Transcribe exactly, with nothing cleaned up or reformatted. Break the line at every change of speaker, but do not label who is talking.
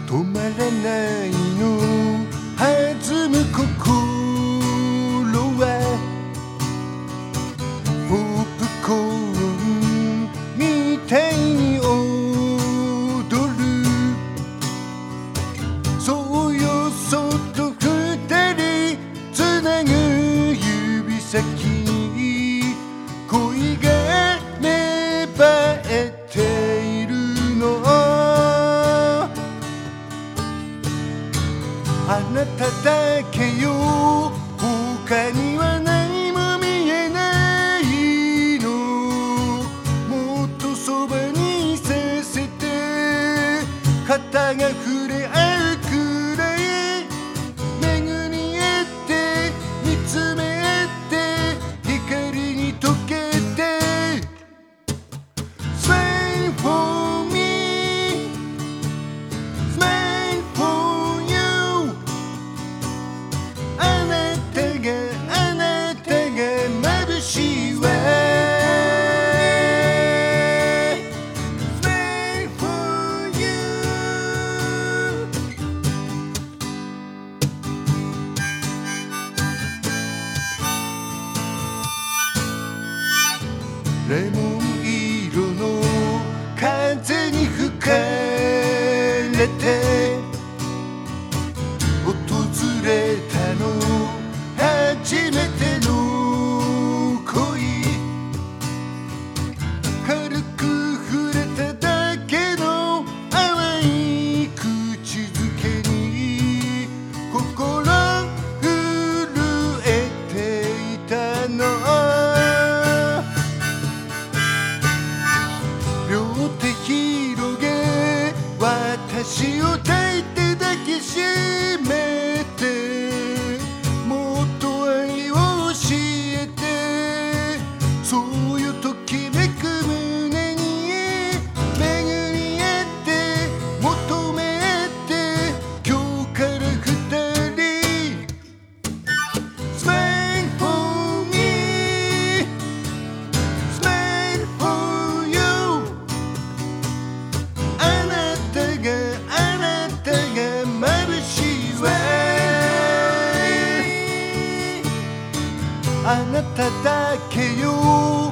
止まらないの弾む心はポップコーンみたいに踊る。そうよそっと二人つなぐ指先に恋が芽生えているの。あなただけよ、他には何も見えないの。もっとそばにさせて、肩が触れ合うくらい巡り合って見つめ合って光に溶けて Smile for me Smile for you あなたがあなたが眩しいわ。 Smile for you レモン色の風に吹かれて訪れたの初めての恋。軽く触れただけの淡い口づけに心震えていたの。両手広げ私を抱いて抱きしめてもっと愛を教えて。そうよときめく胸に巡り合って求め合って今日から二人 Smile for me Smile for you あなたがあなたが眩しいわ。あなただけよ